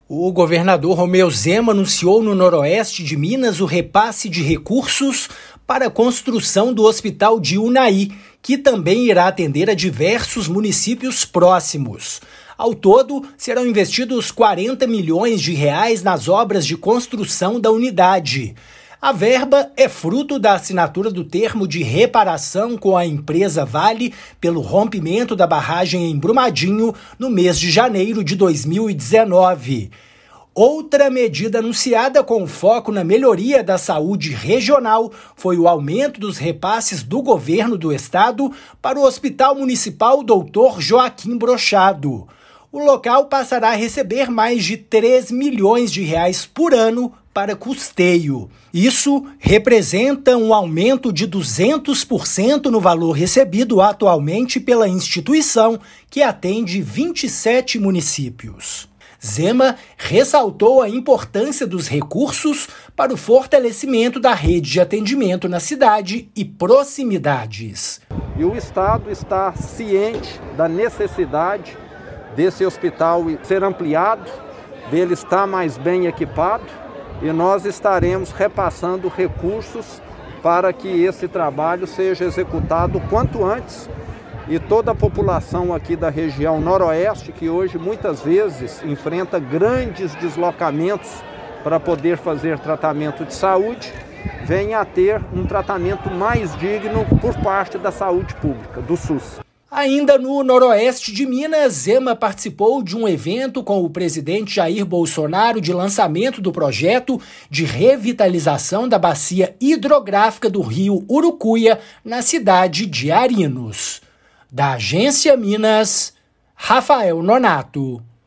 O governador Romeu Zema anunciou no noroeste de Minas o repasse de recursos para a construção do Hospital de Unai, que também irá atender a diversos municípios próximos. Ao todo, serão investidos 40 milhões de reais nas obras de construção da unidade. A verba é fruto da assinatura do termo de reparação com a empresa Vale pelo rompimento da barragem em Brumadinho no mês de janeiro de 2019. Outra medida anunciada com foco na melhoria da saúde regional foi o aumento dos repasses do governo do estado para o Hospital Municipal Dr. Joaquim Brochado. O local passará a receber mais de 3 milhões de reais por ano para custeio. Isso representa um aumento de 200% no valor recebido atualmente pela instituição, que atende 27 municípios. Zema ressaltou a importância dos recursos para o fortalecimento da rede de atendimento na cidade e proximidades. E o Estado está ciente da necessidade desse hospital ser ampliado, dele estar mais bem equipado, e nós estaremos repassando recursos para que esse trabalho seja executado o quanto antes. E toda a população aqui da região noroeste, que hoje muitas vezes enfrenta grandes deslocamentos para poder fazer tratamento de saúde, venha a ter um tratamento mais digno por parte da saúde pública, do SUS. Ainda no noroeste de Minas, Zema participou de um evento com o presidente Jair Bolsonaro de lançamento do projeto de revitalização da bacia hidrográfica do rio Urucuia, na cidade de Arinos. Da Agência Minas, Rafael Nonato.